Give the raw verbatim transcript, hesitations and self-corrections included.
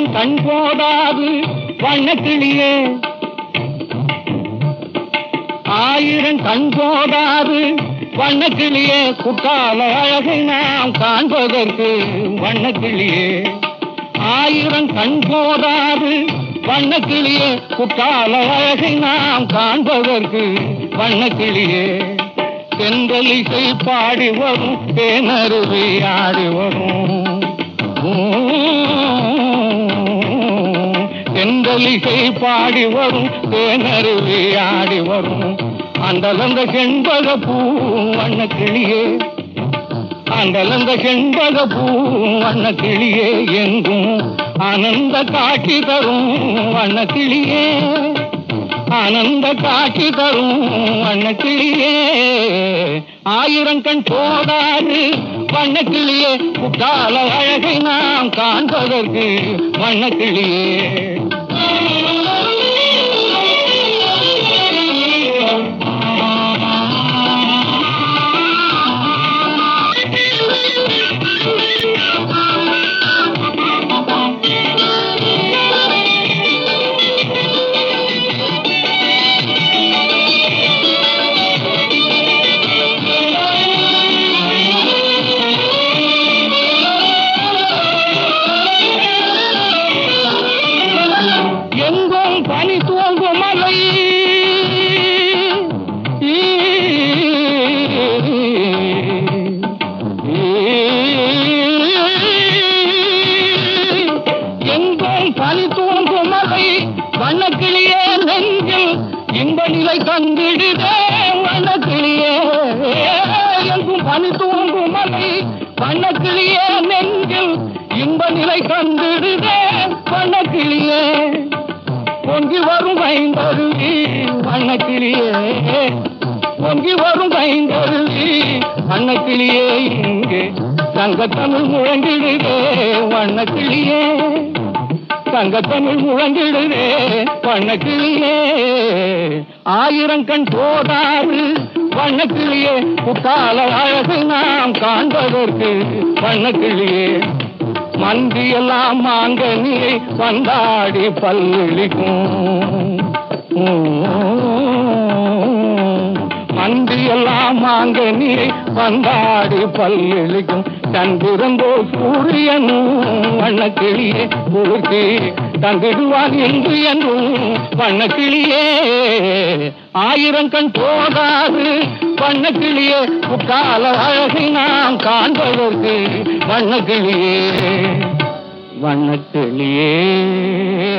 ஆயிரம் கண் போதாது வண்ணக்கிளியே, ஆயிரம் கண் போதாது வண்ணக்கிளியே, குற்றால அழகை நாம் காண்பதற்கு வண்ணக்கிளியே. ஆயிரம் கண் போதாது வண்ணக்கிளியே, குற்றால அழகை நாம் காண்பதற்கு வண்ணக்கிளியே. தென்றலிசை பாடி வரும் தேனருவி ஆடி வரும், தென்றலிசை பாடி வரும் தேனருவி ஆடி வரும். அந்தலந்த செண்பக பூ வண்ணக்கிளியே, அந்தலந்த செண்பக பூ வண்ணக்கிளியே, எங்கும் ஆனந்த காட்சி தரும் வண்ணக்கிளியே, ஆனந்த காட்சி தரும் வண்ணக்கிளியே. ஆயிரம் கண் போதாது வண்ணக்கிளியே, குற்றால அழகை நாம் காண்பதற்கு வண்ணக்கிளியே. பனி தூங்கும் மலை எங்கும் பனி தூங்கும் மலை வண்ணக்கிளியே, நெஞ்சில் இன்ப நிலை தந்திடுதே வண்ணக்கிளியே. எங்கும் பனி தூங்கும் மலை வண்ணக்கிளியே, நெஞ்சில் இன்ப நிலை தந்திடுதே வண்ணக்கிளியே. பொங்கி வரும் ஐந்தருவி வண்ணக்கிளியே, பொங்கி வரும் ஐந்தருவி வண்ணக்கிளியே, இங்கே சங்கத்தமிழ் முழங்கிடுதே வண்ணக்கிளியே, சங்கத்தமிழ் முழங்கிடுதே வண்ணக்கிளியே. ஆயிரம் கண் போதாது வண்ணக்கிளியே, குற்றால அழகை நாம் காண்பதற்கு வண்ணக்கிளியே. மந்தியெல்லாம் மாங்கனியை வந்தாடி பல்லிழிக்கும், மந்தியெல்லாம் மாங்கனியை வந்தாடி பல்லிழிக்கும். சந்திரந்தோ சூரியனும் வண்ணக்கிளியே, குளிர்ச்சி தந்திடுவான் என்று என்றும் வண்ணக்கிளியே. ஆயிரம் கண் போதாது வண்ணக்கிளியே, குற்றால அழகை நாம் காண்பதற்கு வண்ணக்கிளியே, வண்ணக்கிளியே.